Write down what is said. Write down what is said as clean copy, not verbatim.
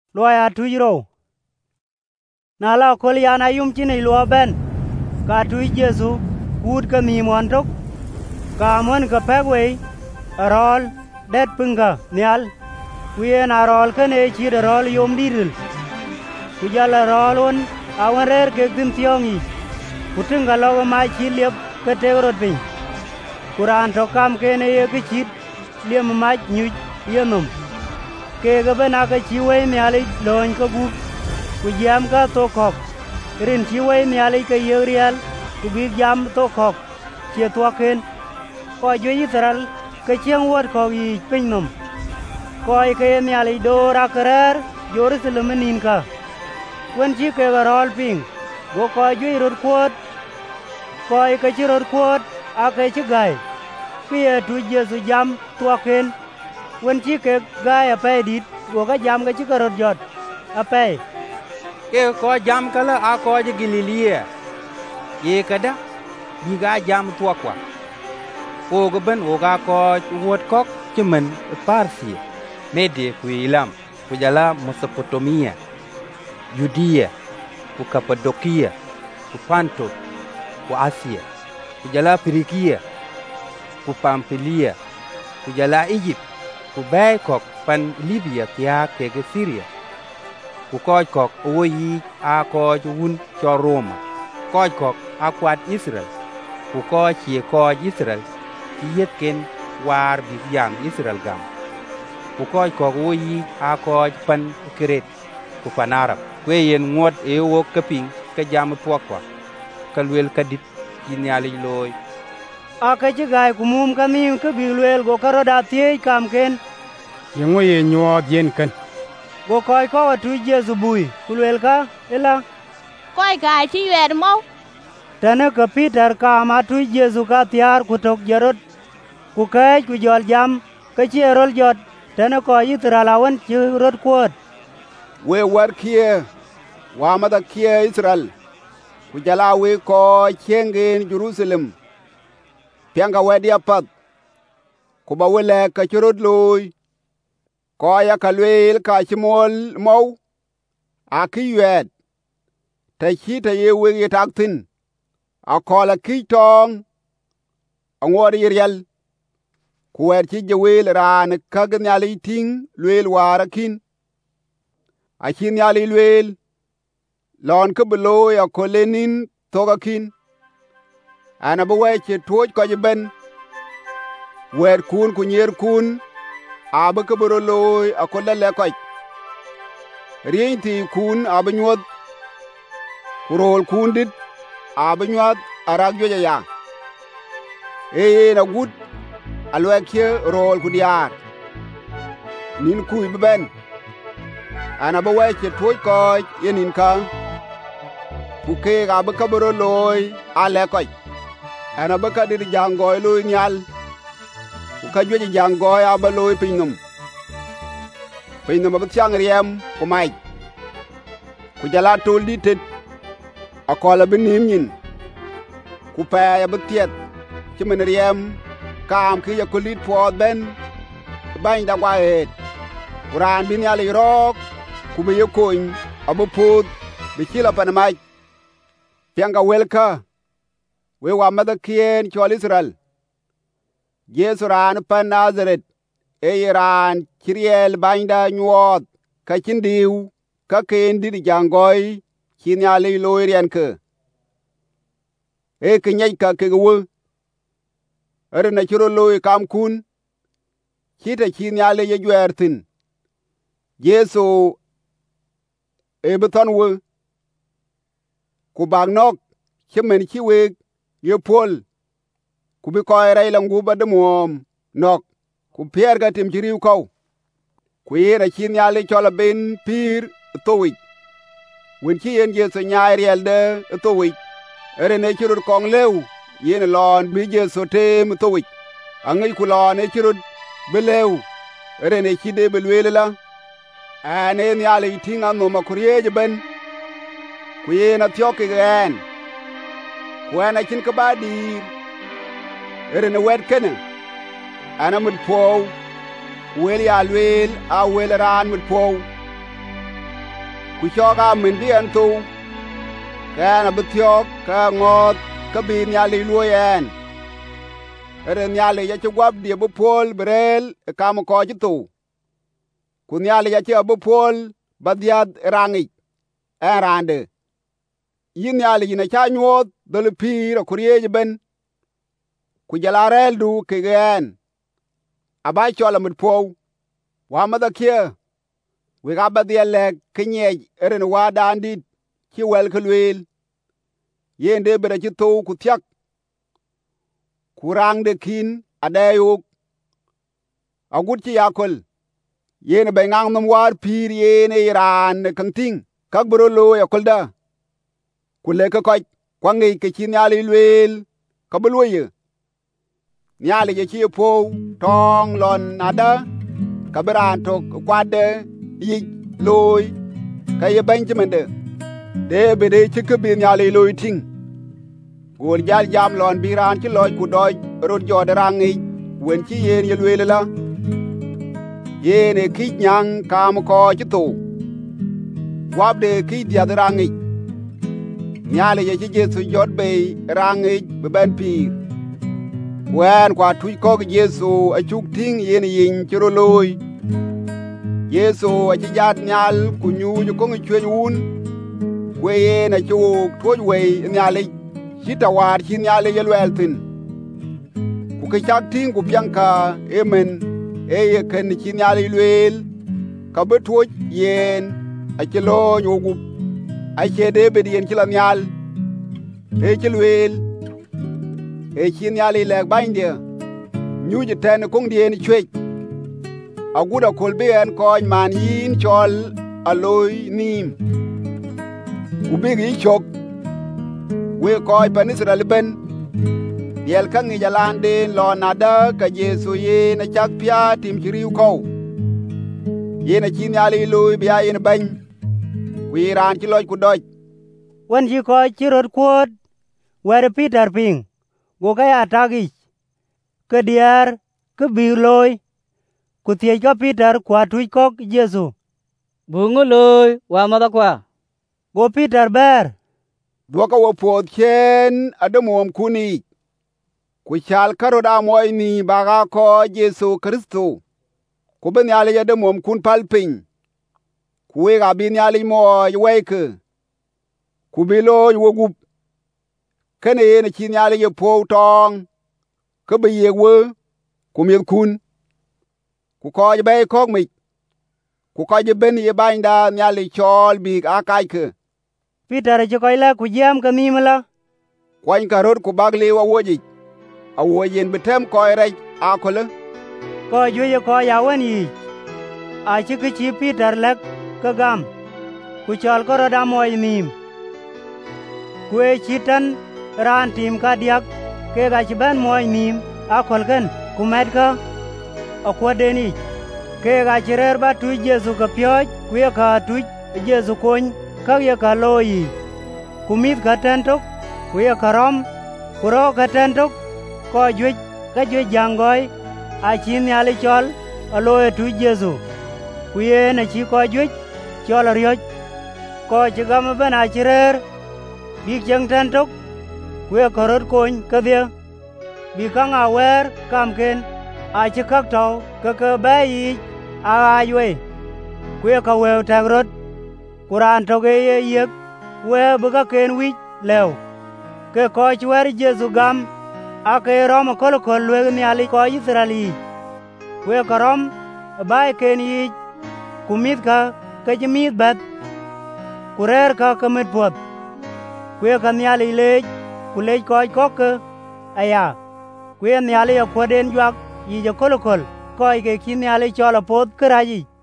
loya tujro na la koliana yum chini lo ben ka tuj Jesu kut ka mi montok ka mon ka pegwe arol det punga nyal kuyen arol kane chi rol yom diril kujala rolon awarer ke dim tiongi kutinga logo ma chi liep ka tegrot pin kuran to kam kene ye ke chit liem ma nyu yenum ke ga bena ka chi we nyali loin ka gu ku jam ka to kok rin chi we nyali ka ye rial ku bi jam to kok che to ken ko ju Israel ka chieng wot ko yi pinnum ko ke nyali do ra karer Jerusalem nin ka wen chi ke ga rol ping go ko ju rut kwot ko ke chi rut kwot a ke chi gai pie tu Jesu jam to ken wen chi ke gai a pe dit go ka jam ke chi ka rut jot a pe ke ko jam kala a ko je Galilia ye kada bi ga jam to kwa o go ben o ga ko wot kok chimen Parsi Mede ku Ilam ku jala Mesopotamia Judea ku Kapadokia ku Panto ku Asia ku jala Frigia ku Pamfilia ku jala Egypt ku bay kok pan Libya tia ke Syria ku koj kok o yi a koj wun cho Roma koj kok a kwat Israel ku koj chi koj Israel ti yet ken war bi yam Israel gam ku koj kok o yi a koj pan Kret ku pan Arab ku yen ngot e wo kaping ka jam twakwa ka lwel kadit kinyali loy a ke chi gai ku mum ka mi ka bi lwel go ka roda tie kam ken yengo ye nyod yen kan go koy ko tu Jesu bui kulwel ka ela koy ga chi wer mo tane ka Peter ka ma tu Jesu ka tiar ku tok jarot ku kai ku jol jam ka chi rol jot tane ko Israel awan chi rot kwot we war kie wa ma da kie Israel ku jala we ko chengen Jerusalem pianga wedi apat ku ba wele ka chirot loy ko ya kalwel ka chimol mau akiyet ta chi ta ye we taktin akola kitong angor yirial ku wer chi jewel ran ka gnyali ting lwel warakin a chi nyali lwel lon ke beloy akolenin togakin ana bo we che toj ko ben wer kun ku nyer kun abe ke boro loy akola le ko rienti kun abnyod kurol kundit abnyod aragyo ya na gud alwekye rol kudiar nin kuy ben ana bo weche toj ko yenin ka kuke abe ke boro loy ale ko ana be ka dir jangoy loy nyal ka jwe jangoy abe loy pinnum ba tiang riem ku mai ku jala tol di tet akola benim nyin ku pa ya betiet chimen riem kam ki ya kolit po ben bain da wa het quran bin ya lirok ku be yokoin abu pod be kila pan mai pianga welka we wa madakien chol Israel Jesu ran pan Nazaret e Iran kiriel bainda nyuot ka chindiu ka kendi di jangoy kinyali loirian ke e kenyai ka ke wo are na chiro loy kam kun kita kinyali ye jwertin Jesu e beton wo ku bagnok chimen chiwe ye pol ku bi koy ray langu badmom nok ku pier ga tim jiriu ko ku yera kinyali chola ben pir towi wen chi yen Jesu nyaay riel de towi ere ne chirur kong lew yen lon bi Jesu tem towi angi ku lon e chirur belew ere ne chide belwelela ane nyali tinga no makurieje ben ku yena tyoki gen ku ana chin ka badir ere ne wet kene ana mud po wel ya lwel a wel ran mud po ku cho ga min bi an tu ka na bu thyo ka ngot ka bi nya li lu en ere nya li ya chu gwab die bu pol brel ka mo ko ji tu ku nya li ya chu bu pol ba dia rangi arande yin nya li na cha nyot dol pi ro kuriye ben ku jala rel du ke gen abai chola mut po wa ma da kia we ga ba dia le kinye eren wa dandi ki wel kelwel yende bere ci to ku tyak kurang de kin adayuk agut ci yakol yene be ngang num war pir yene iran kan ting kak bro lo yakol da ku le ka koy kwangi ke ci nyali lwel ka bulwe nyali je ci po tong lon nada ka bran to kwade yi loy ka ye benjamin de be de ci ke bi nyali loy ting gol jal jam lon biran ci loj ku doj rod jod rangi wen ci yen ye lwel la yene ki nyang kam ko ci to wab de ki dia rangi nyali ye ci Jesu jod be rangi be ben pir wen kwa tu ko Jesu a chuk ting yen yin ci ro loy Yesu a ci jat nyal ku nyu ko ngi chwe un we yene ci to we nyali chita war chi nyale yelwel tin ku ke chak ting ku pianka emen ye ken chi nyale lwel ka beto yen a chelo nyogu a chede be yen chila nyal chi lwel chi nyale le bande nyuje ten kong dien chwe aguda kolbe en ko man yin chol aloy nim ku bigi chok we koy pan Israel ben yel kan ngi jalande lo nada ka Jesu ye na chak pia tim chiriu ko ye na chin yali loy bia yin ban wi ran chi loj ku doj wan ji ko chi rot kuot wer Peter ping go ka ya tagi ke diar ke bi loy ku tie ka Peter kwa tu ko Jesu bungu loy wa ma da kwa go Peter ber Dwaka wo pod chen adamom kuni ku chal karo da moy ni baga ko Jesu Kristo ku ben yale adamom kun palpin ku we ga bin yale mo weke ku bilo wogup kene ne chin yale ye po tong ke be ye wo ku mi kun ku ko be ko mi ku ko je ben ye banda yale chol bi akai ke Peter ji koy la ku jam ka mimla kwan karot ku bagle wa woji a wojen betem ko rej akole ko juye ko ya wani a chi ki chi Peter lek ka gam ku chal ko da moy mim ku e chitan ran tim ka diak ke ga chi ben moy mim akol ken ku med ka akwodeni ke ga chirer ba tu Jesu ka pyoj ku ye ka tu Jesu kon kak ye ka loyi kumit ka tentok ku ye karom kuro ka tentok ko jwe ka jwe jangoy a chin yali chol aloye tu Jesu ku ye na chi ko jwe chol ryoj ko chigam ben a chirer bi cheng tentok ku ye karot kon ka dia bi kang a wer kam ken a chi kak taw ka bayi a aywe ku ye ka we tagrot Kuran toge ye yek we buga ken wi lew ke ko chwer Jesu gam ake rom kol lwe ni ali ko Israeli we karom bai ken yi kumit ka ke jimit bat kurer ka kamit pot we ka ni ali le kule ko ke aya we ni ali ko den jak yi je kol ko ke kin ali chola pot kraji